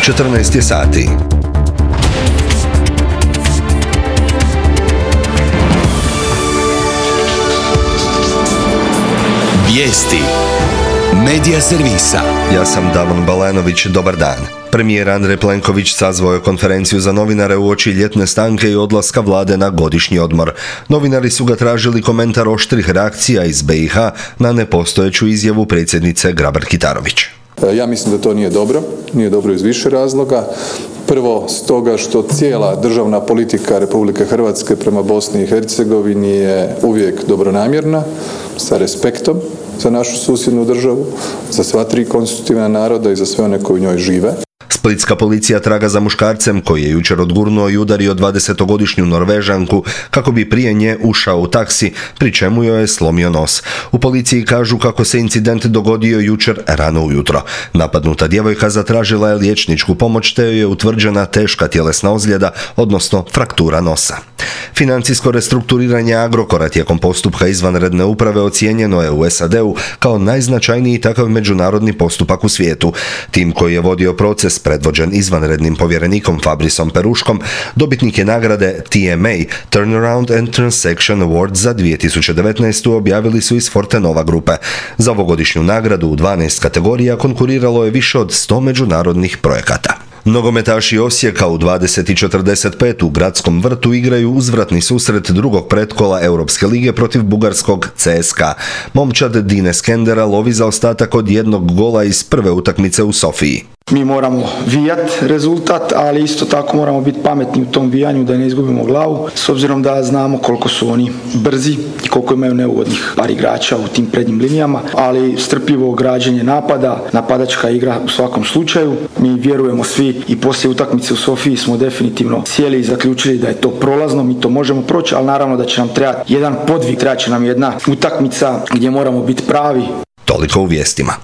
14 je sati. Vijesti Medija servisa. Ja sam Damon Balenović, dobar dan. Premijer Andrej Plenković sazvao je konferenciju za novinare uoči ljetne stanke i odlaska vlade na godišnji odmor. Novinari su ga tražili komentar oštrih reakcija iz BiH na nepostojeću izjavu predsjednice Grabar-Kitarović. Ja mislim da to nije dobro iz više razloga. Prvo, stoga što cijela državna politika Republike Hrvatske prema Bosni i Hercegovini je uvijek dobronamjerna, sa respektom za našu susjednu državu, za sva tri konstitutivna naroda i za sve one koji u njoj žive. Splitska policija traga za muškarcem koji je jučer odgurnuo i udario 20-godišnju Norvežanku kako bi prije nje ušao u taksi, pri čemu joj je slomio nos. U policiji kažu kako se incident dogodio jučer rano ujutro. Napadnuta djevojka zatražila je liječničku pomoć te joj je utvrđena teška tjelesna ozljeda, odnosno fraktura nosa. Financijsko restrukturiranje Agrokora tijekom postupka izvanredne uprave ocijenjeno je u SAD-u kao najznačajniji takav međunarodni postupak u svijetu. Tim koji je vodio proces predvođen izvanrednim povjerenikom Fabrisom Peruškom, dobitnik je nagrade TMA, Turnaround and Transaction Award za 2019. objavili su iz Fortenova grupe. Za ovogodišnju nagradu u 12 kategorija konkuriralo je više od 100 međunarodnih projekata. Nogometaši Osijeka u 20:45 u Gradskom vrtu igraju uzvratni susret drugog pretkola Europske lige protiv bugarskog CSKA. Momčad Dine Skendera lovi za ostatak od jednog gola iz prve utakmice u Sofiji. Mi moramo vijat rezultat, ali isto tako moramo biti pametni u tom vijanju da ne izgubimo glavu, s obzirom da znamo koliko su oni brzi i koliko imaju neugodnih par igrača u tim prednjim linijama, ali strpljivo građenje napada, napadačka igra u svakom slučaju. Mi vjerujemo svi i poslije utakmice u Sofiji smo definitivno sjeli i zaključili da je to prolazno, mi to možemo proći, ali naravno da će nam trebati jedan podvig, trebat će nam jedna utakmica gdje moramo biti pravi. Toliko u vijestima.